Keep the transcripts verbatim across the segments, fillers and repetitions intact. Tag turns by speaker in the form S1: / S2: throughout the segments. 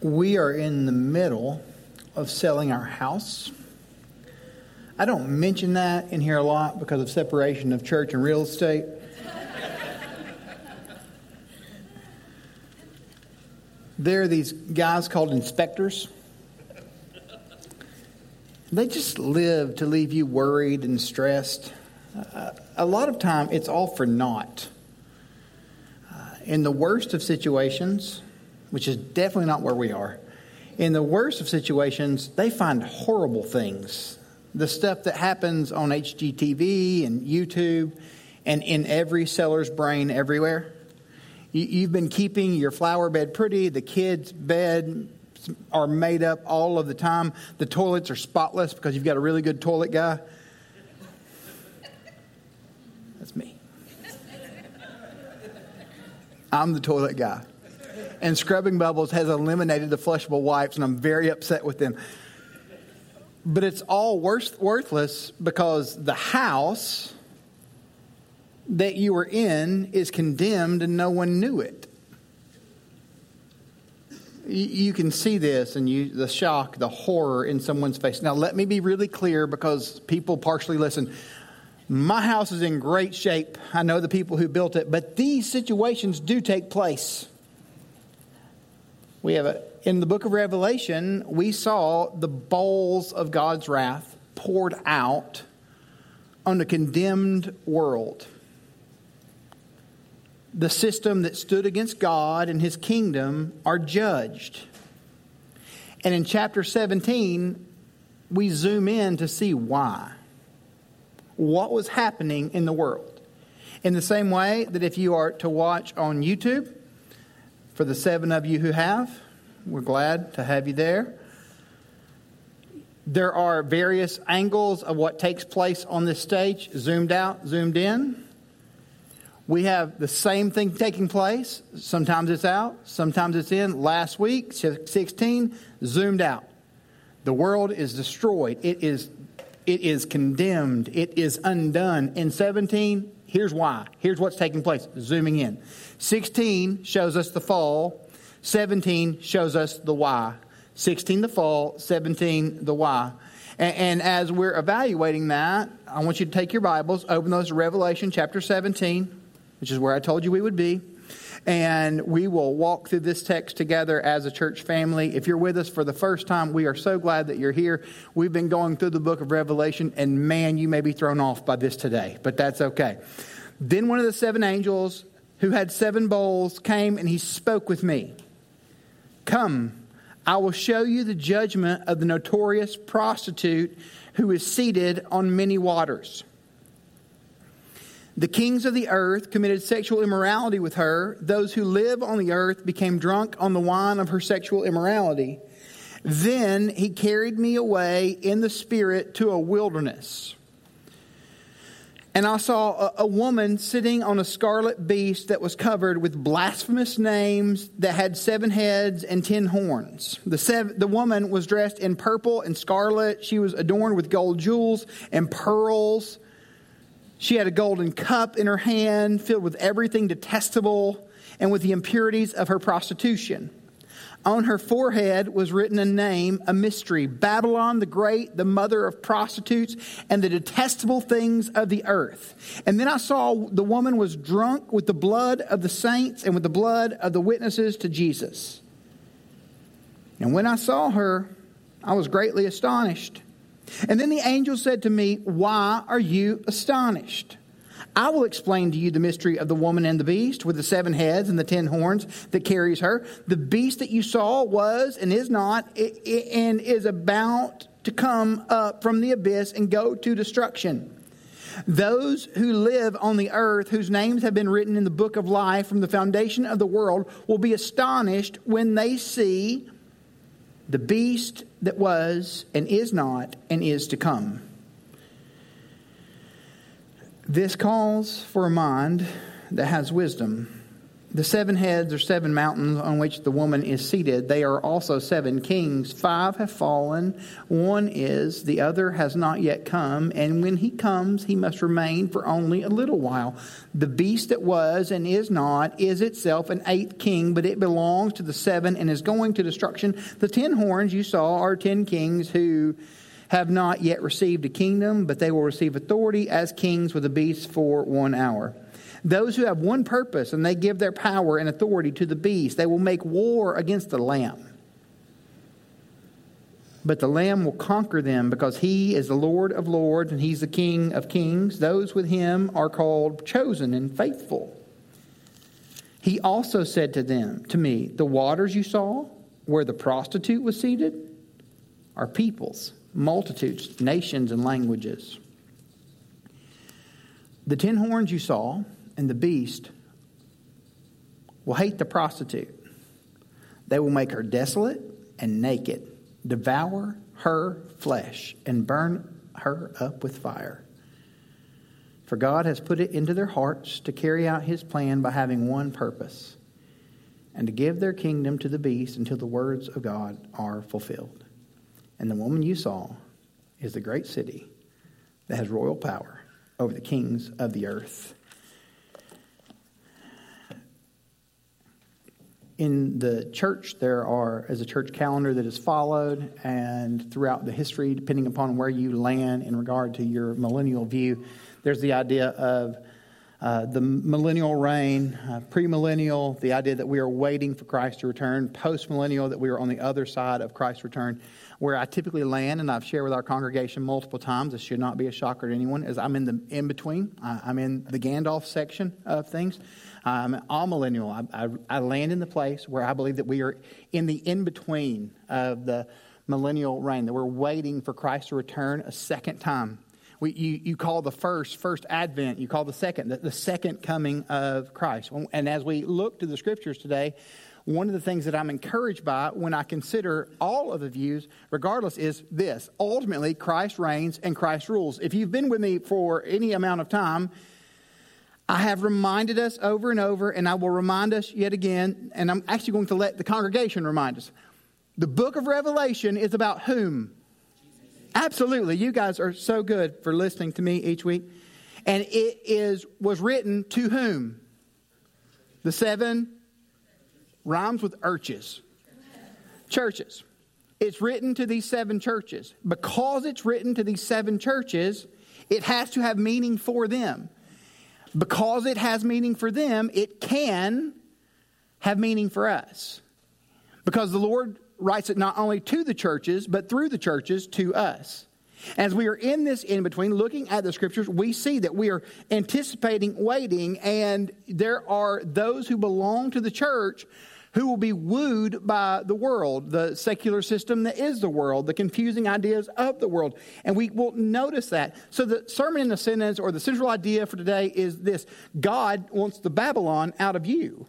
S1: We are in the middle of selling our house. I don't mention that in here a lot because of separation of church and real estate. There are these guys called inspectors. They just live to leave you worried and stressed. Uh, a lot of time, it's all for naught. Uh, in the worst of situations, which is definitely not where we are, in the worst of situations, they find horrible things. The stuff that happens on H G T V and YouTube and in every seller's brain everywhere. You, you've been keeping your flower bed pretty. The kids' bed are made up all of the time. The toilets are spotless because you've got a really good toilet guy. That's me. I'm the toilet guy. And Scrubbing Bubbles has eliminated the flushable wipes, and I'm very upset with them. But it's all worth, worthless because the house that you were in is condemned and no one knew it. You, you can see this and you the shock, the horror in someone's face. Now, let me be really clear because people partially listen. My house is in great shape. I know the people who built it, but these situations do take place. We have a, in the book of Revelation, we saw the bowls of God's wrath poured out on a condemned world. The system that stood against God and His kingdom are judged. And in chapter seventeen, we zoom in to see why. What was happening in the world. In the same way that if you are to watch on YouTube, for the seven of you who have, we're glad to have you there. There are various angles of what takes place on this stage, zoomed out, zoomed in. We have the same thing taking place. Sometimes it's out, sometimes it's in. Last week, sixteen, zoomed out. The world is destroyed. It is, it is condemned. It is undone. In seventeen, here's why. Here's what's taking place. Zooming in. sixteen shows us the fall. seventeen shows us the why. sixteen the fall, seventeen the why. And, and as we're evaluating that, I want you to take your Bibles, open those to Revelation chapter seventeen, which is where I told you we would be. And we will walk through this text together as a church family. If you're with us for the first time, we are so glad that you're here. We've been going through the book of Revelation, and man, you may be thrown off by this today, but that's okay. Then one of the seven angels who had seven bowls came and he spoke with me. Come, I will show you the judgment of the notorious prostitute who is seated on many waters. The kings of the earth committed sexual immorality with her. Those who live on the earth became drunk on the wine of her sexual immorality. Then he carried me away in the spirit to a wilderness. And I saw a, a woman sitting on a scarlet beast that was covered with blasphemous names that had seven heads and ten horns. The, seven, the woman was dressed in purple and scarlet. She was adorned with gold jewels and pearls. She had a golden cup in her hand filled with everything detestable and with the impurities of her prostitution. On her forehead was written a name, a mystery, Babylon the Great, the mother of prostitutes and the detestable things of the earth. And then I saw the woman was drunk with the blood of the saints and with the blood of the witnesses to Jesus. And when I saw her, I was greatly astonished. And then the angel said to me, why are you astonished? I will explain to you the mystery of the woman and the beast with the seven heads and the ten horns that carries her. The beast that you saw was and is not and is about to come up from the abyss and go to destruction. Those who live on the earth, whose names have been written in the book of life from the foundation of the world, will be astonished when they see the beast that was and is not and is to come. This calls for a mind that has wisdom. The seven heads are seven mountains on which the woman is seated. They are also seven kings. Five have fallen. One is, the other has not yet come. And when he comes, he must remain for only a little while. The beast that was and is not is itself an eighth king, but it belongs to the seven and is going to destruction. The ten horns you saw are ten kings who have not yet received a kingdom, but they will receive authority as kings with the beast for one hour. Those who have one purpose, and they give their power and authority to the beast. They will make war against the Lamb. But the Lamb will conquer them, because he is the Lord of lords and he's the King of kings. Those with him are called chosen and faithful. He also said to them, to me, the waters you saw where the prostitute was seated are peoples, multitudes, nations, and languages. The ten horns you saw and the beast will hate the prostitute. They will make her desolate and naked, devour her flesh, and burn her up with fire. For God has put it into their hearts to carry out his plan by having one purpose, and to give their kingdom to the beast until the words of God are fulfilled. And the woman you saw is the great city that has royal power over the kings of the earth. In the church, there are, as a church calendar that is followed, and throughout the history, depending upon where you land in regard to your millennial view, there's the idea of uh, the millennial reign, uh, premillennial, the idea that we are waiting for Christ to return, postmillennial, that we are on the other side of Christ's return. Where I typically land, and I've shared with our congregation multiple times, this should not be a shocker to anyone, is I'm in the in-between. I'm in the Gandalf section of things. I'm amillennial. I, I, I land in the place where I believe that we are in the in-between of the millennial reign, that we're waiting for Christ to return a second time. We, you, you call the first, first advent. You call the second, the, the second coming of Christ. And as we look to the scriptures today, one of the things that I'm encouraged by when I consider all of the views, regardless, is this. Ultimately, Christ reigns and Christ rules. If you've been with me for any amount of time, I have reminded us over and over, and I will remind us yet again, and I'm actually going to let the congregation remind us. The book of Revelation is about whom? Absolutely. You guys are so good for listening to me each week. And it is was written to whom? The seven rhymes with urches. Churches. It's written to these seven churches. Because it's written to these seven churches, it has to have meaning for them. Because it has meaning for them, it can have meaning for us. Because the Lord writes it not only to the churches, but through the churches to us. As we are in this in-between, looking at the scriptures, we see that we are anticipating, waiting, and there are those who belong to the church who will be wooed by the world, the secular system that is the world, the confusing ideas of the world. And we will notice that. So the sermon in a sentence, or the central idea for today, is this: God wants the Babylon out of you.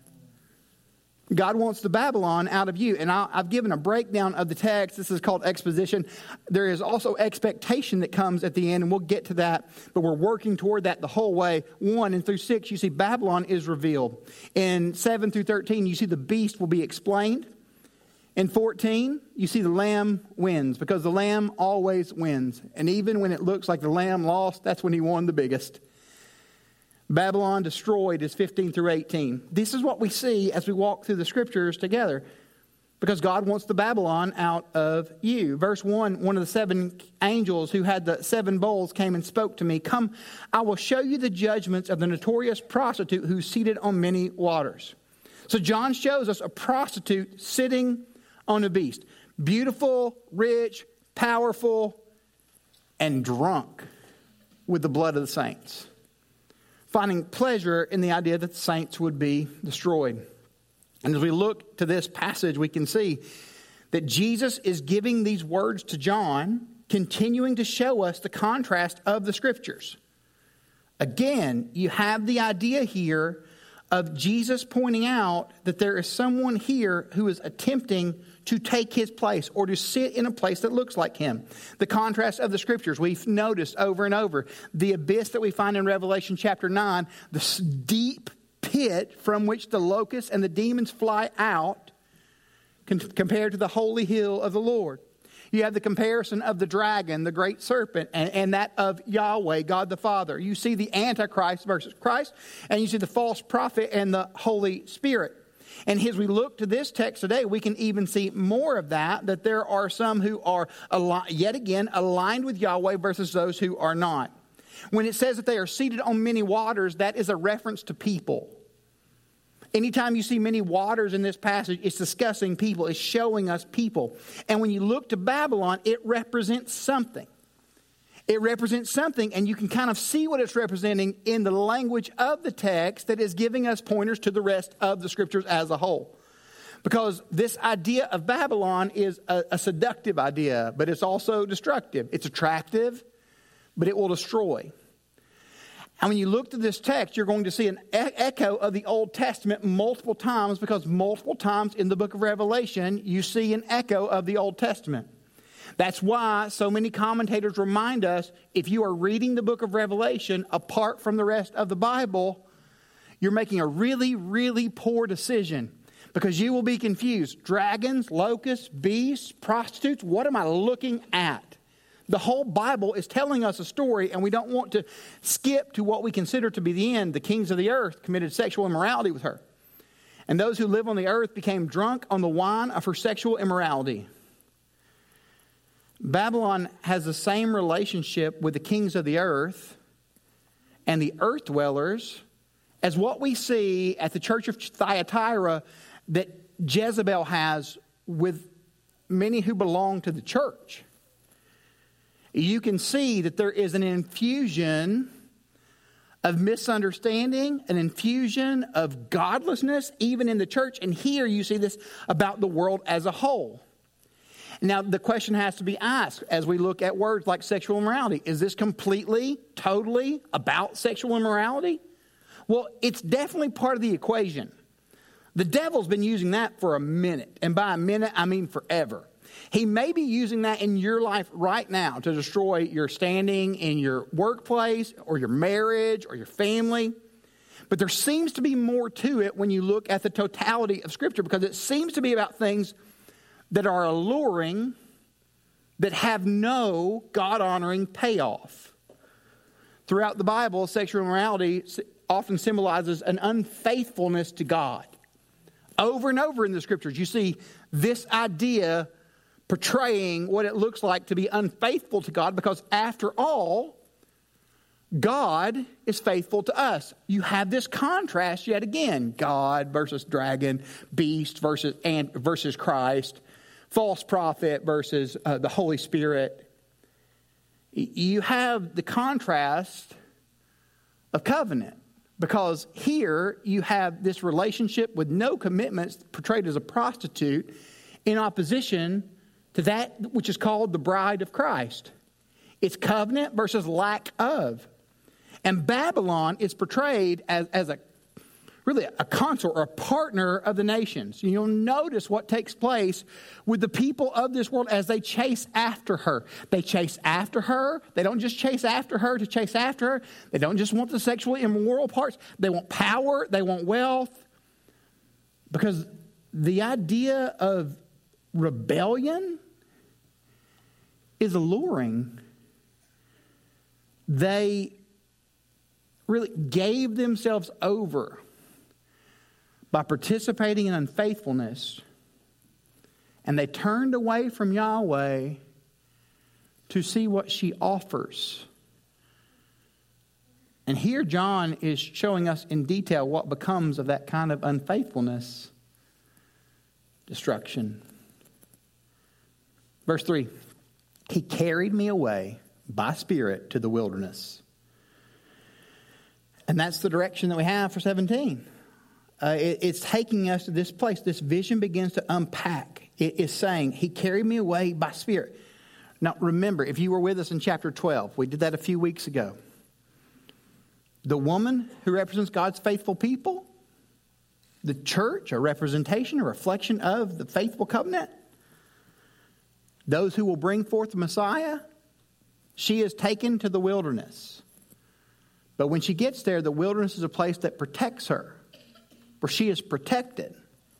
S1: God wants the Babylon out of you. And I, I've given a breakdown of the text. This is called exposition. There is also expectation that comes at the end, and we'll get to that. But we're working toward that the whole way. One and through six, you see Babylon is revealed. In seven through thirteen, you see the beast will be explained. In fourteen, you see the Lamb wins, because the Lamb always wins. And even when it looks like the Lamb lost, that's when he won the biggest. Babylon destroyed is fifteen through eighteen. This is what we see as we walk through the scriptures together, because God wants the Babylon out of you. Verse one, one of the seven angels who had the seven bowls came and spoke to me. Come, I will show you the judgments of the notorious prostitute who's seated on many waters. So John shows us a prostitute sitting on a beast. Beautiful, rich, powerful, and drunk with the blood of the saints. Finding pleasure in the idea that the saints would be destroyed. And as we look to this passage, we can see that Jesus is giving these words to John, continuing to show us the contrast of the scriptures. Again, you have the idea here of Jesus pointing out that there is someone here who is attempting to take his place, or to sit in a place that looks like him. The contrast of the scriptures we've noticed over and over. The abyss that we find in Revelation chapter nine, the deep pit from which the locusts and the demons fly out, compared to the holy hill of the Lord. You have the comparison of the dragon, the great serpent, and, and that of Yahweh, God the Father. You see the Antichrist versus Christ, and you see the false prophet and the Holy Spirit. And as we look to this text today, we can even see more of that, that there are some who are, yet again, aligned with Yahweh versus those who are not. When it says that they are seated on many waters, that is a reference to people. Anytime you see many waters in this passage, it's discussing people. It's showing us people. And when you look to Babylon, it represents something. It represents something, and you can kind of see what it's representing in the language of the text that is giving us pointers to the rest of the scriptures as a whole. Because this idea of Babylon is a, a seductive idea, but it's also destructive. It's attractive, but it will destroy. And when you look to this text, you're going to see an e- echo of the Old Testament multiple times, because multiple times in the book of Revelation, you see an echo of the Old Testament. That's why so many commentators remind us, if you are reading the book of Revelation apart from the rest of the Bible, you're making a really, really poor decision, because you will be confused. Dragons, locusts, beasts, prostitutes, what am I looking at? The whole Bible is telling us a story, and we don't want to skip to what we consider to be the end. The kings of the earth committed sexual immorality with her. And those who live on the earth became drunk on the wine of her sexual immorality. Babylon has the same relationship with the kings of the earth and the earth dwellers as what we see at the church of Thyatira that Jezebel has with many who belong to the church. You can see that there is an infusion of misunderstanding, an infusion of godlessness, even in the church. And here you see this about the world as a whole. Now, the question has to be asked as we look at words like sexual immorality. Is this completely, totally about sexual immorality? Well, it's definitely part of the equation. The devil's been using that for a minute. And by a minute, I mean forever. He may be using that in your life right now to destroy your standing in your workplace or your marriage or your family. But there seems to be more to it when you look at the totality of Scripture, because it seems to be about things that are alluring, that have no God-honoring payoff. Throughout the Bible, sexual immorality often symbolizes an unfaithfulness to God. Over and over in the Scriptures, you see this idea portraying what it looks like to be unfaithful to God, because after all, God is faithful to us. You have this contrast yet again. God versus dragon, beast versus, and, versus Christ, false prophet versus uh, the Holy Spirit. You have the contrast of covenant, because here you have this relationship with no commitments portrayed as a prostitute in opposition to that which is called the bride of Christ. It's covenant versus lack of. And Babylon is portrayed as, as a really a consort or a partner of the nations. You'll notice what takes place with the people of this world as they chase after her. They chase after her. They don't just chase after her to chase after her. They don't just want the sexually immoral parts. They want power. They want wealth. Because the idea of rebellion is alluring. They really gave themselves over by participating in unfaithfulness, and they turned away from Yahweh to see what she offers. And here John is showing us in detail what becomes of that kind of unfaithfulness. Destruction. Verse three. He carried me away by spirit to the wilderness. And that's the direction that we have for seventeen. Uh, it, it's taking us to this place. This vision begins to unpack. It is saying, he carried me away by spirit. Now, remember, if you were with us in chapter twelve, we did that a few weeks ago. The woman who represents God's faithful people, the church, a representation, a reflection of the faithful covenant, those who will bring forth the Messiah, she is taken to the wilderness. But when she gets there, the wilderness is a place that protects her. where she is protected.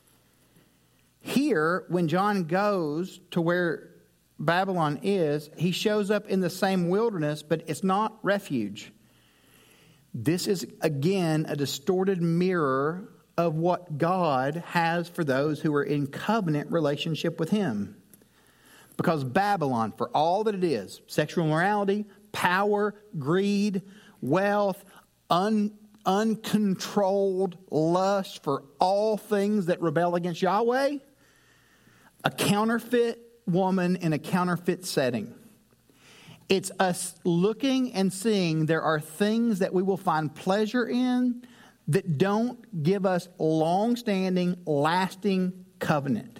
S1: Here, when John goes to where Babylon is, he shows up in the same wilderness, but it's not refuge. This is, again, a distorted mirror of what God has for those who are in covenant relationship with Him. Because Babylon, for all that it is, sexual immorality, power, greed, wealth, un, uncontrolled lust for all things that rebel against Yahweh, a counterfeit woman in a counterfeit setting. It's us looking and seeing there are things that we will find pleasure in that don't give us long-standing, lasting covenant.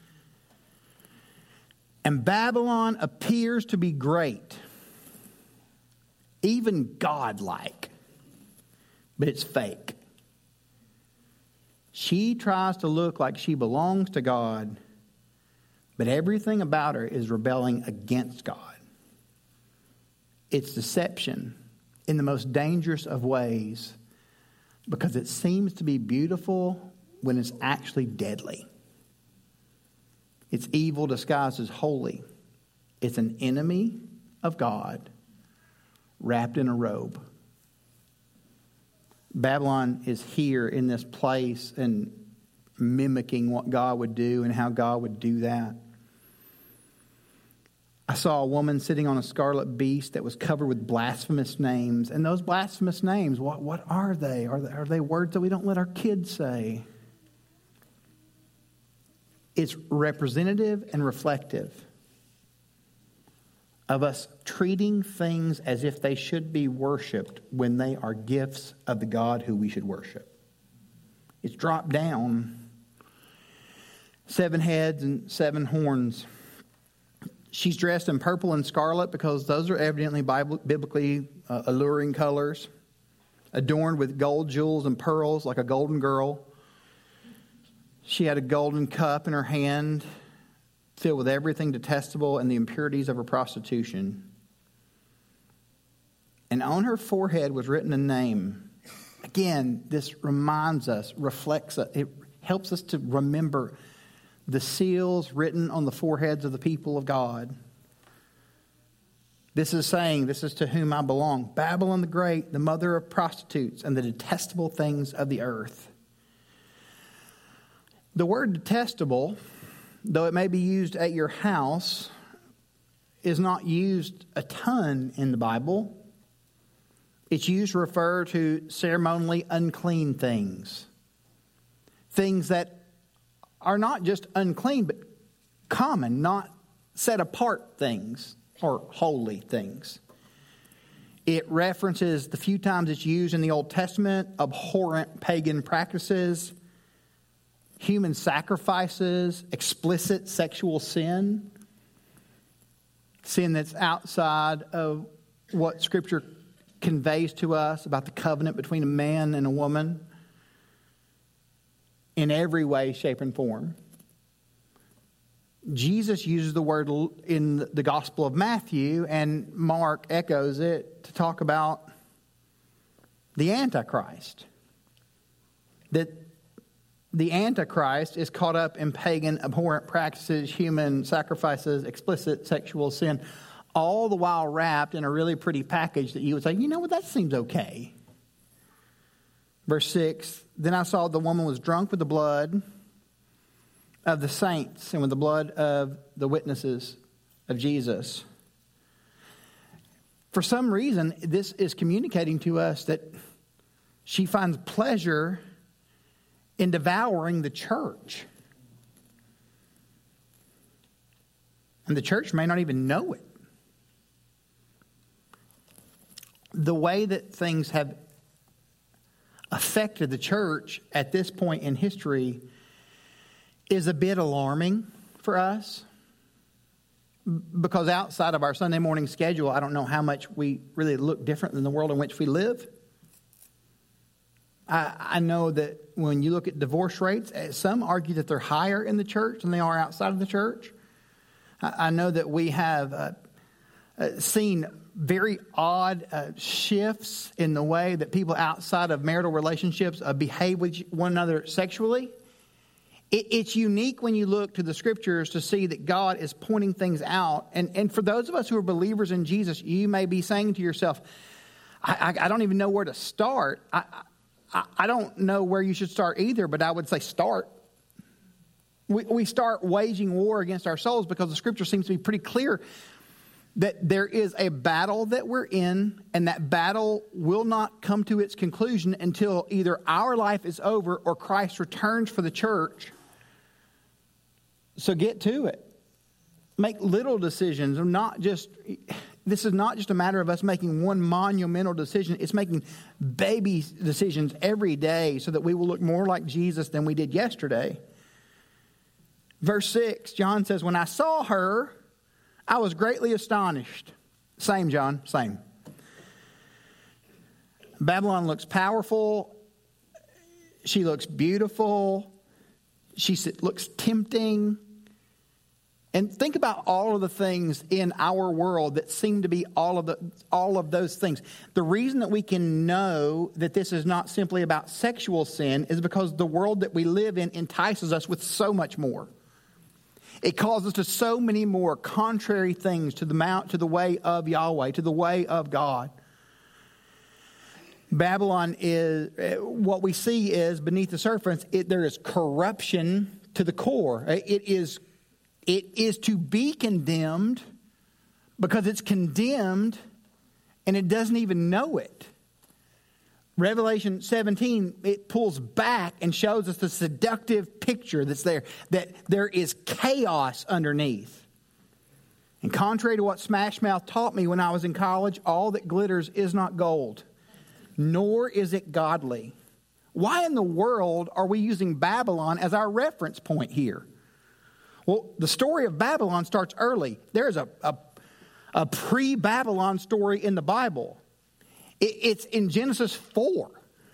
S1: And Babylon appears to be great, even godlike, but it's fake. She tries to look like she belongs to God, but everything about her is rebelling against God. It's deception in the most dangerous of ways because it seems to be beautiful when it's actually deadly. It's evil disguised as holy. It's an enemy of God wrapped in a robe. Babylon is here in this place and mimicking what God would do and how God would do that. I saw a woman sitting on a scarlet beast that was covered with blasphemous names. And those blasphemous names, what, what are they? Are they? Are they words that we don't let our kids say? It's representative and reflective of us treating things as if they should be worshipped when they are gifts of the God who we should worship. It's dropped down. Seven heads and seven horns. She's dressed in purple and scarlet because those are evidently Bible, biblically uh, alluring colors. Adorned with gold, jewels, and pearls like a golden girl. She had a golden cup in her hand filled with everything detestable and the impurities of her prostitution. And on her forehead was written a name. Again, this reminds us, reflects us, it helps us to remember the seals written on the foreheads of the people of God. This is saying, this is to whom I belong. Babylon the Great, the mother of prostitutes and the detestable things of the earth. The word detestable, though it may be used at your house, is not used a ton in the Bible. It's used to refer to ceremonially unclean things. Things that are not just unclean, but common, not set apart things or holy things. It references the few times it's used in the Old Testament, abhorrent pagan practices, human sacrifices, explicit sexual sin, sin that's outside of what Scripture conveys to us about the covenant between a man and a woman. In every way, shape, and form. Jesus uses the word in the Gospel of Matthew, and Mark echoes it to talk about the Antichrist. That the Antichrist is caught up in pagan, abhorrent practices, human sacrifices, explicit sexual sin, all the while wrapped in a really pretty package that you would say, you know what, that seems okay. Verse six, then I saw the woman was drunk with the blood of the saints and with the blood of the witnesses of Jesus. For some reason, this is communicating to us that she finds pleasure in devouring the church. And the church may not even know it. The way that things have affected the church at this point in history is a bit alarming for us. Because outside of our Sunday morning schedule, I don't know how much we really look different than the world in which we live. I, I know that when you look at divorce rates, some argue that they're higher in the church than they are outside of the church. I, I know that we have uh, uh, seen very odd uh, shifts in the way that people outside of marital relationships uh, behave with one another sexually. It, it's unique when you look to the scriptures to see that God is pointing things out. And, and for those of us who are believers in Jesus, you may be saying to yourself, I, I, I don't even know where to start. I, I, I don't know where you should start either, but I would say start. We, we start waging war against our souls because the scripture seems to be pretty clear that there is a battle that we're in, and that battle will not come to its conclusion until either our life is over or Christ returns for the church. So get to it. Make little decisions. Not just, this is not just a matter of us making one monumental decision. It's making baby decisions every day so that we will look more like Jesus than we did yesterday. Verse six, John says, when I saw her, I was greatly astonished. Same, John, same. Babylon looks powerful. She looks beautiful. She looks tempting. And think about all of the things in our world that seem to be all of the all of those things. The reason that we can know that this is not simply about sexual sin is because the world that we live in entices us with so much more. It calls us to so many more contrary things to the mount, to the way of Yahweh, to the way of God. Babylon is, what we see is beneath the surface, it, there is corruption to the core. It is, it is to be condemned because it's condemned and it doesn't even know it. Revelation seventeen, it pulls back and shows us the seductive picture that's there, that there is chaos underneath. And contrary to what Smash Mouth taught me when I was in college, all that glitters is not gold, nor is it godly. Why in the world are we using Babylon as our reference point here? Well, the story of Babylon starts early. There is a, a, a pre-Babylon story in the Bible. It's in Genesis four.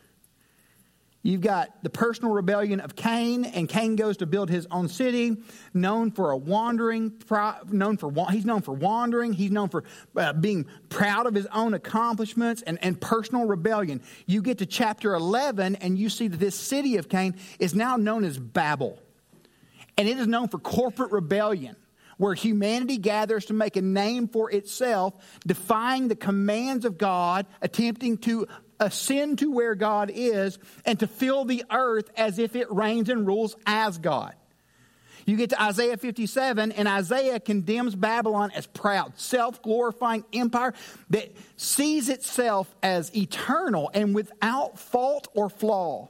S1: You've got the personal rebellion of Cain, and Cain goes to build his own city, known for a wandering, known for he's known for wandering, he's known for uh, being proud of his own accomplishments and, and personal rebellion. You get to chapter eleven, and you see that this city of Cain is now known as Babel, and it is known for corporate rebellion, where humanity gathers to make a name for itself, defying the commands of God, attempting to ascend to where God is, and to fill the earth as if it reigns and rules as God. You get to Isaiah fifty-seven, and Isaiah condemns Babylon as proud, self-glorifying empire that sees itself as eternal and without fault or flaw.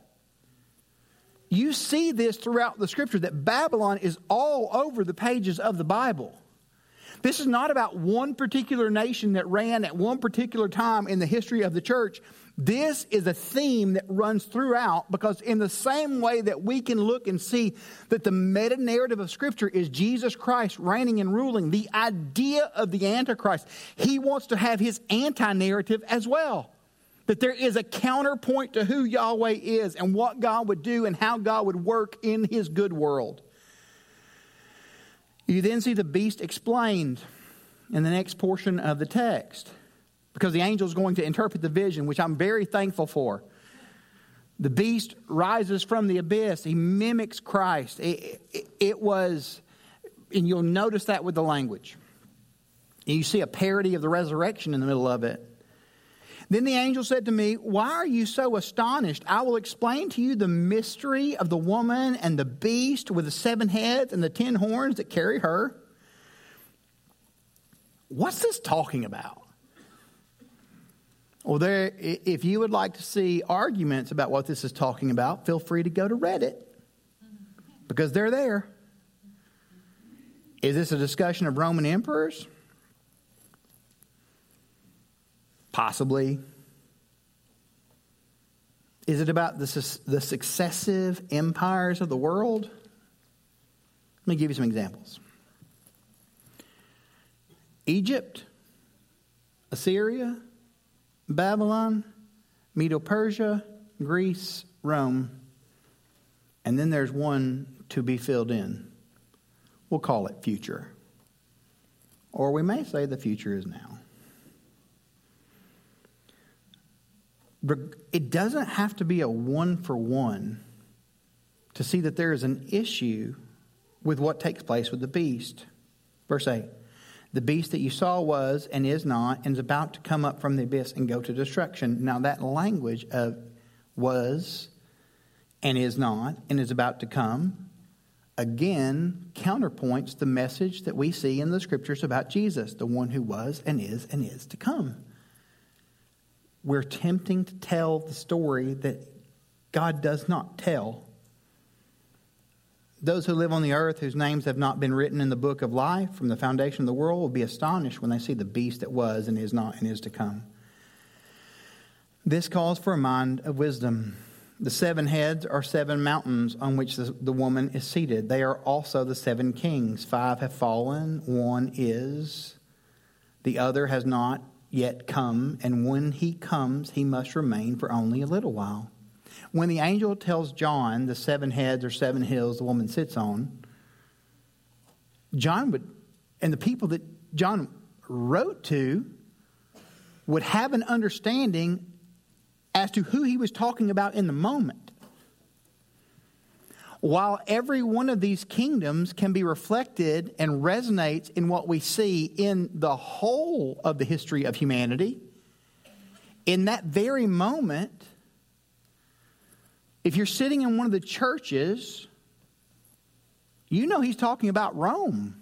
S1: You see this throughout the scripture, that Babylon is all over the pages of the Bible. This is not about one particular nation that ran at one particular time in the history of the church. This is a theme that runs throughout, because in the same way that we can look and see that the meta-narrative of Scripture is Jesus Christ reigning and ruling, the idea of the Antichrist, he wants to have his anti-narrative as well. That there is a counterpoint to who Yahweh is and what God would do and how God would work in his good world. You then see the beast explained in the next portion of the text, because the angel is going to interpret the vision, which I'm very thankful for. The beast rises from the abyss. He mimics Christ. It, it, it was, and you'll notice that with the language. And you see a parody of the resurrection in the middle of it. Then the angel said to me, why are you so astonished? I will explain to you the mystery of the woman and the beast with the seven heads and the ten horns that carry her. What's this talking about? Well, there, if you would like to see arguments about what this is talking about, feel free to go to Reddit, because they're there. Is this a discussion of Roman emperors? Possibly. Is it about the, the successive empires of the world? Let me give you some examples. Egypt, Assyria, Babylon, Medo-Persia, Greece, Rome. And then there's one to be filled in. We'll call it future. Or we may say the future is now. It doesn't have to be a one for one to see that there is an issue with what takes place with the beast. Verse eight. The beast that you saw was and is not and is about to come up from the abyss and go to destruction. Now that language of was and is not and is about to come, again, counterpoints the message that we see in the scriptures about Jesus, the one who was and is and is to come. We're attempting to tell the story that God does not tell. Those who live on the earth whose names have not been written in the book of life from the foundation of the world will be astonished when they see the beast that was and is not and is to come. This calls for a mind of wisdom. The seven heads are seven mountains on which the, the woman is seated. They are also the seven kings. Five have fallen, one is, the other has not yet come, and when he comes, he must remain for only a little while. When the angel tells John the seven heads or seven hills the woman sits on, John would, and the people that John wrote to, would have an understanding as to who he was talking about in the moment. While every one of these kingdoms can be reflected and resonates in what we see in the whole of the history of humanity, in that very moment, if you're sitting in one of the churches, you know he's talking about Rome.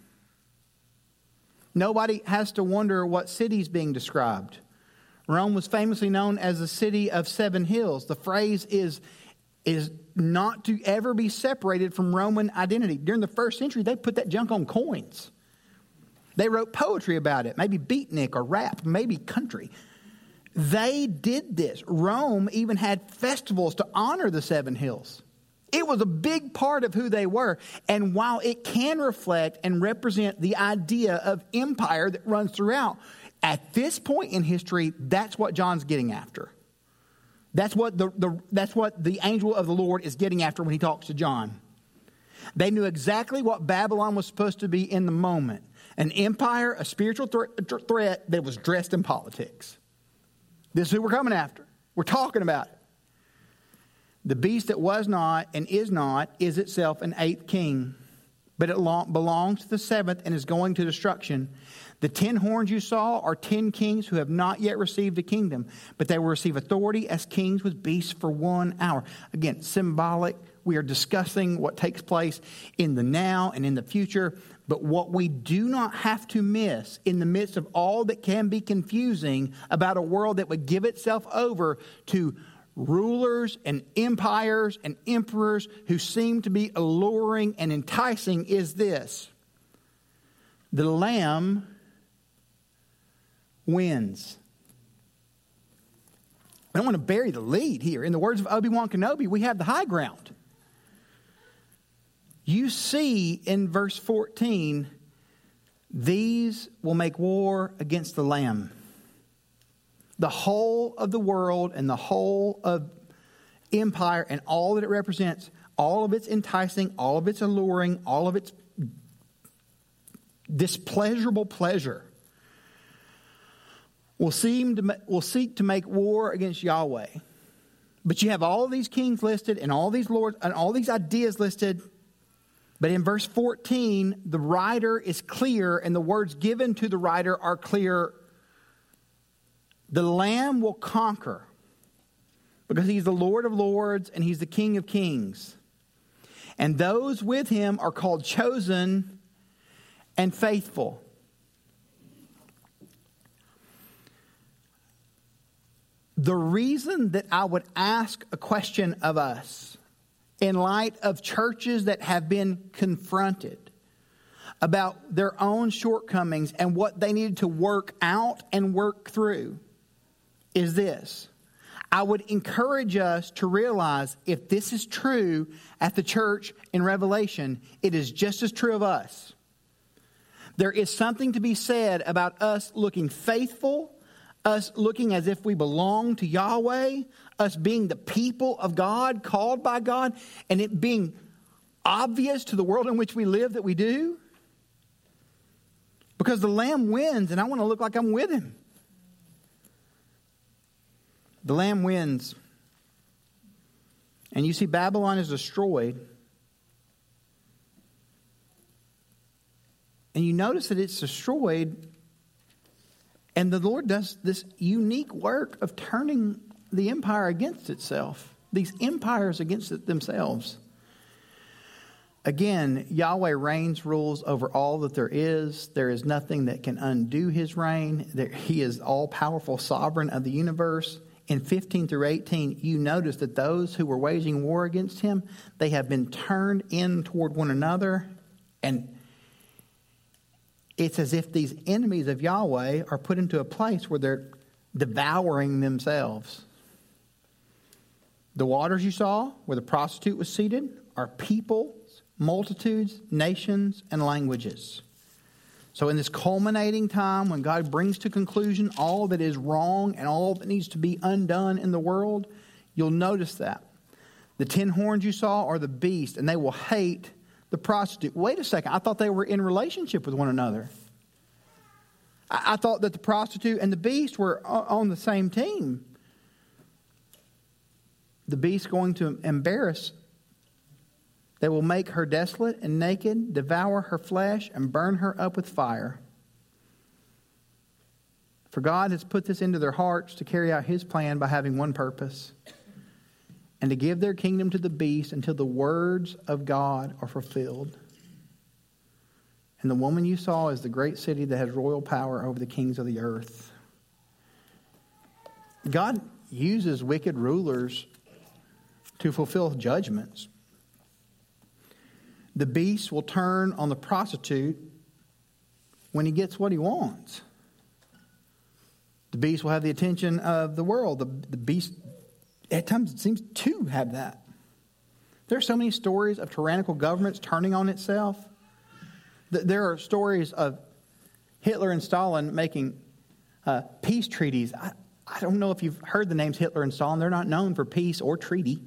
S1: Nobody has to wonder what city's being described. Rome was famously known as the city of seven hills. The phrase is, is not to ever be separated from Roman identity. During the first century, they put that junk on coins. They wrote poetry about it, maybe beatnik or rap, maybe country. They did this. Rome even had festivals to honor the seven hills. It was a big part of who they were. And while it can reflect and represent the idea of empire that runs throughout, at this point in history, that's what John's getting after. That's what the, the that's what the angel of the Lord is getting after when he talks to John. They knew exactly what Babylon was supposed to be in the moment. An empire, a spiritual th- threat that was dressed in politics. This is who we're coming after. We're talking about it. The beast that was not and is not is itself an eighth king, but it belongs to the seventh and is going to destruction. The ten horns you saw are ten kings who have not yet received a kingdom, but they will receive authority as kings with beasts for one hour. Again, symbolic. We are discussing what takes place in the now and in the future. But what we do not have to miss in the midst of all that can be confusing about a world that would give itself over to rulers and empires and emperors who seem to be alluring and enticing is this. The Lamb wins. I don't want to bury the lead here. In the words of Obi-Wan Kenobi, we have the high ground. You see in verse fourteen, these will make war against the Lamb. The whole of the world and the whole of empire and all that it represents, all of its enticing, all of its alluring, all of its displeasurable pleasure will seem to will seek to make war against Yahweh. But you have all of these kings listed and all these lords and all these ideas listed. But in verse fourteen, the writer is clear and the words given to the writer are clear. The Lamb will conquer because he's the Lord of lords and he's the King of kings. And those with him are called chosen and faithful. The reason that I would ask a question of us in light of churches that have been confronted about their own shortcomings and what they needed to work out and work through is this. I would encourage us to realize if this is true at the church in Revelation, it is just as true of us. There is something to be said about us looking faithful, us looking as if we belong to Yahweh, us being the people of God, called by God, and it being obvious to the world in which we live that we do. Because the Lamb wins, and I want to look like I'm with him. The Lamb wins. And you see Babylon is destroyed. And you notice that it's destroyed. And the Lord does this unique work of turning the empire against itself. These empires against it themselves. Again, Yahweh reigns, rules over all that there is. There is nothing that can undo his reign. There, he is all-powerful sovereign of the universe. In fifteen through eighteen, you notice that those who were waging war against him, they have been turned in toward one another. And it's as if these enemies of Yahweh are put into a place where they're devouring themselves. The waters you saw, where the prostitute was seated, are peoples, multitudes, nations, and languages. So in this culminating time, when God brings to conclusion all that is wrong and all that needs to be undone in the world, you'll notice that. The ten horns you saw are the beast, and they will hate the prostitute. Wait a second, I thought they were in relationship with one another. I, I thought that the prostitute and the beast were on the same team. The beast going to embarrass. They will make her desolate and naked, devour her flesh, and burn her up with fire. For God has put this into their hearts to carry out his plan by having one purpose, and to give their kingdom to the beast until the words of God are fulfilled. And the woman you saw is the great city that has royal power over the kings of the earth. God uses wicked rulers to fulfill judgments. The beast will turn on the prostitute when he gets what he wants. The beast will have the attention of the world. The, the beast, at times, seems to have that. There are so many stories of tyrannical governments turning on itself. There are stories of Hitler and Stalin making uh, peace treaties. I, I don't know if you've heard the names Hitler and Stalin. They're not known for peace or treaty.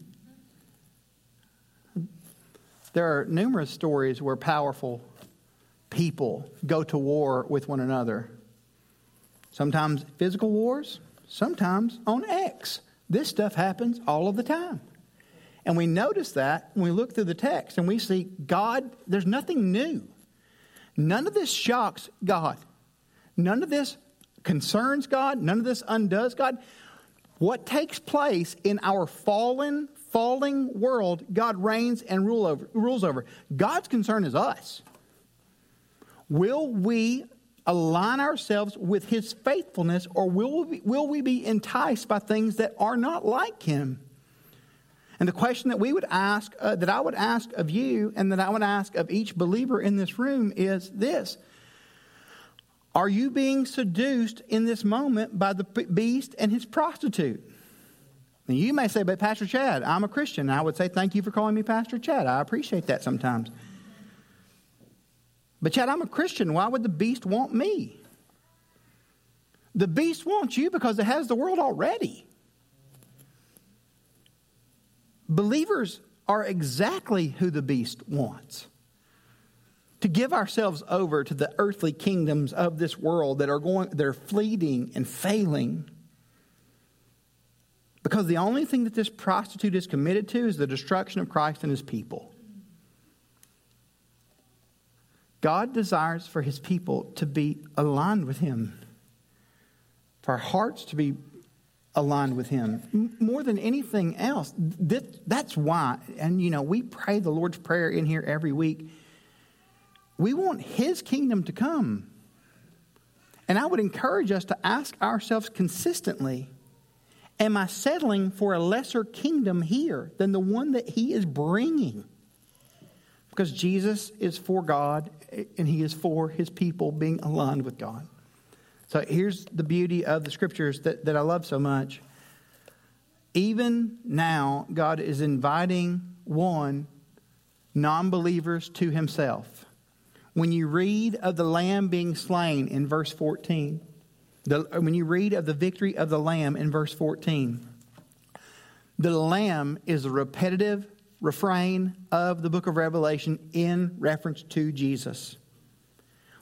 S1: There are numerous stories where powerful people go to war with one another. Sometimes physical wars, sometimes on X. This stuff happens all of the time. And we notice that when we look through the text and we see God, there's nothing new. None of this shocks God. None of this concerns God. None of this undoes God. What takes place in our fallen falling world, God reigns and rule over, rules over. God's concern is us. Will we align ourselves with his faithfulness, or will we, will we be enticed by things that are not like him? And the question that we would ask, uh, that I would ask of you, and that I would ask of each believer in this room is this. Are you being seduced in this moment by the beast and his prostitute? And you may say, but Pastor Chad, I'm a Christian. And I would say, thank you for calling me Pastor Chad. I appreciate that sometimes. But Chad, I'm a Christian. Why would the beast want me? The beast wants you because it has the world already. Believers are exactly who the beast wants. To give ourselves over to the earthly kingdoms of this world that are going, they're fleeting and failing. Because the only thing that this prostitute is committed to is the destruction of Christ and his people. God desires for his people to be aligned with him. For our hearts to be aligned with him. More than anything else. That's why, and you know, we pray the Lord's Prayer in here every week. We want his kingdom to come. And I would encourage us to ask ourselves consistently, am I settling for a lesser kingdom here than the one that he is bringing? Because Jesus is for God and he is for his people being aligned with God. So here's the beauty of the scriptures that, that I love so much. Even now, God is inviting one, non-believers to himself. When you read of the Lamb being slain in verse fourteen, The, when you read of the victory of the Lamb in verse fourteen, the Lamb is a repetitive refrain of the book of Revelation in reference to Jesus.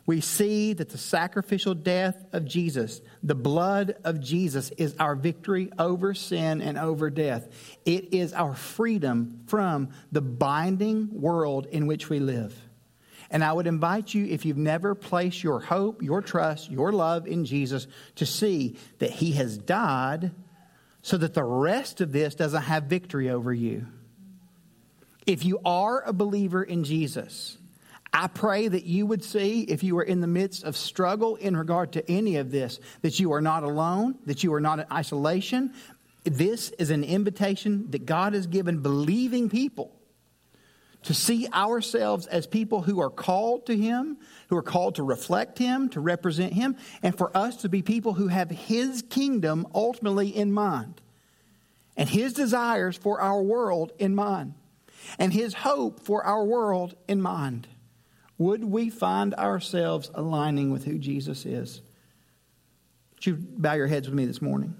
S1: we see that the sacrificial death of Jesus, the blood of Jesus, is our victory over sin and over death. It is our freedom from the binding world in which we live. And I would invite you, if you've never placed your hope, your trust, your love in Jesus, to see that He has died so that the rest of this doesn't have victory over you. If you are a believer in Jesus, I pray that you would see, if you are in the midst of struggle in regard to any of this, that you are not alone, that you are not in isolation. This is an invitation that God has given believing people to see ourselves as people who are called to Him, who are called to reflect Him, to represent Him, and for us to be people who have His kingdom ultimately in mind, and His desires for our world in mind, and His hope for our world in mind. Would we find ourselves aligning with who Jesus is? Would you bow your heads with me this morning?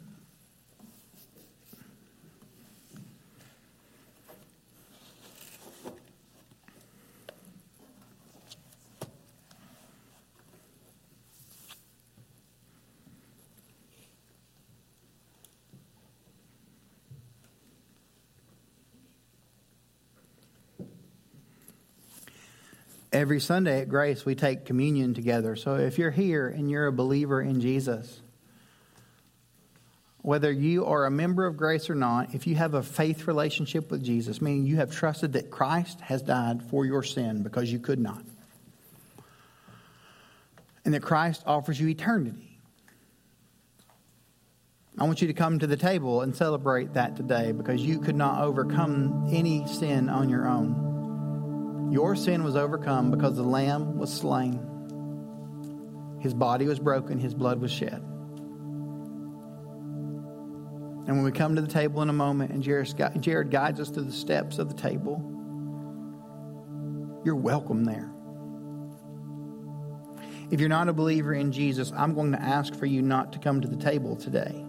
S1: Every Sunday at Grace, we take communion together. So if you're here and you're a believer in Jesus, whether you are a member of Grace or not, if you have a faith relationship with Jesus, meaning you have trusted that Christ has died for your sin because you could not, and that Christ offers you eternity, I want you to come to the table and celebrate that today, because you could not overcome any sin on your own. Your sin was overcome because the Lamb was slain. His body was broken. His blood was shed. And when we come to the table in a moment and Jared guides us through the steps of the table, you're welcome there. If you're not a believer in Jesus, I'm going to ask for you not to come to the table today,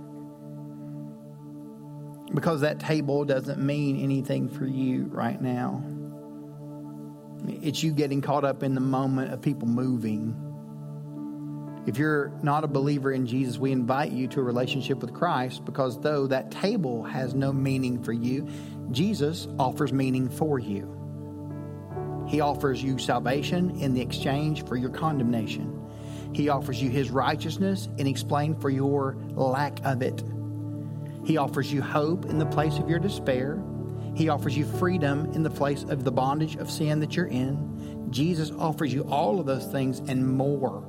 S1: because that table doesn't mean anything for you right now. It's you getting caught up in the moment of people moving. If you're not a believer in Jesus, we invite you to a relationship with Christ, because though that table has no meaning for you, Jesus offers meaning for you. He offers you salvation in the exchange for your condemnation. He offers you His righteousness in exchange for your lack of it. He offers you hope in the place of your despair. He offers you freedom in the place of the bondage of sin that you're in. Jesus offers you all of those things and more.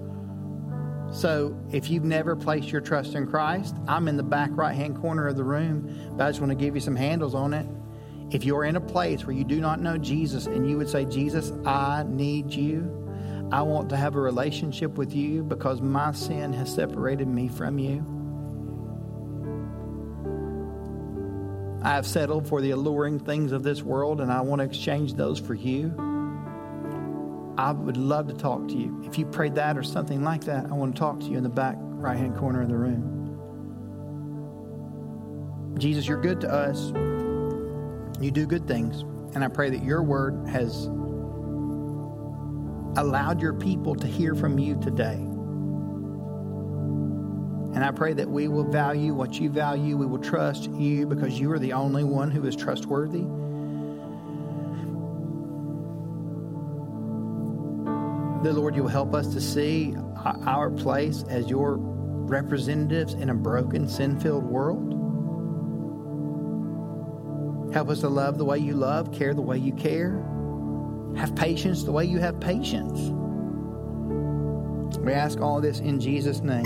S1: So if you've never placed your trust in Christ, I'm in the back right-hand corner of the room, but I just want to give you some handles on it. If you're in a place where you do not know Jesus and you would say, Jesus, I need you. I want to have a relationship with you because my sin has separated me from you. I have settled for the alluring things of this world, and I want to exchange those for you. I would love to talk to you. If you prayed that or something like that, I want to talk to you in the back right-hand corner of the room. Jesus, you're good to us. You do good things. And I pray that your word has allowed your people to hear from you today. And I pray that we will value what you value. We will trust you because you are the only one who is trustworthy. The Lord, you will help us to see our place as your representatives in a broken, sin-filled world. Help us to love the way you love, care the way you care, have patience the way you have patience. We ask all this in Jesus' name.